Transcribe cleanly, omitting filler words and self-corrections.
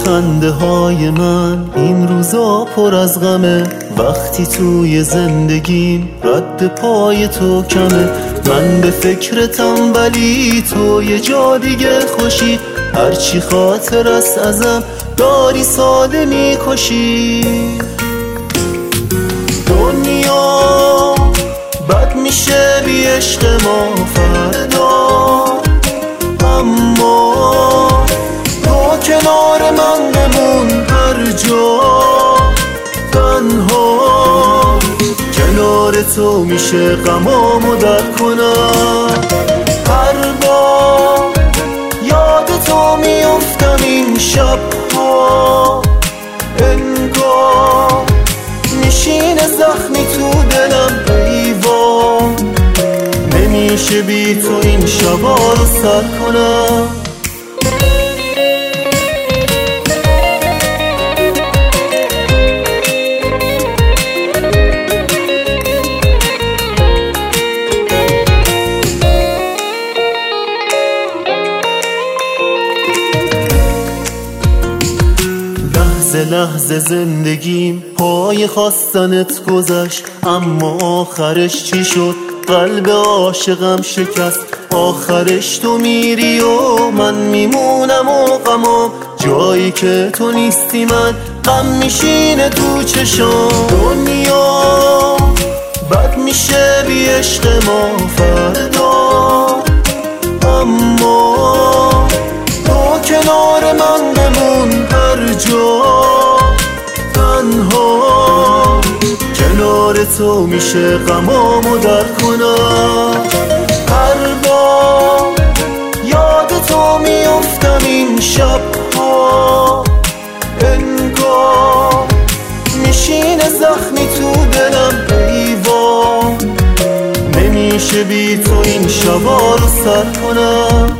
خنده های من این روزا پر از غمه، وقتی توی زندگیم رد پای تو کمه. من به فکرتم ولی تو یه جا دیگه خوشی، هرچی خاطر است ازم داری ساده میکشی. دنیا بد میشه بی عشق ما فردا، اما تو کنار من بمون هر جا. تنها کنار تو میشه غمامو درک کنم. هر بار یاد تو میافتم این شبها، انگار میشینه زخمی تو دلم ایوان. نمیشه بی تو این شبا رو سر کنم. لحظه زندگیم پای خواستنت گذشت، اما آخرش چی شد؟ قلب عاشقم شکست. آخرش تو میری و من میمونم و غمام، جایی که تو نیستی من غم میشینه تو چشام. دنیا بد میشه بی عشق ما فردا، اما تو کنار من بمون هر جا. تنها کنار تو میشه غمامو درک کنم. هر بار یاد تو میافتم این شبها، انگار میشینه زخمی تو دلم ایوان. نمیشه بی تو این شبا رو سر کنم.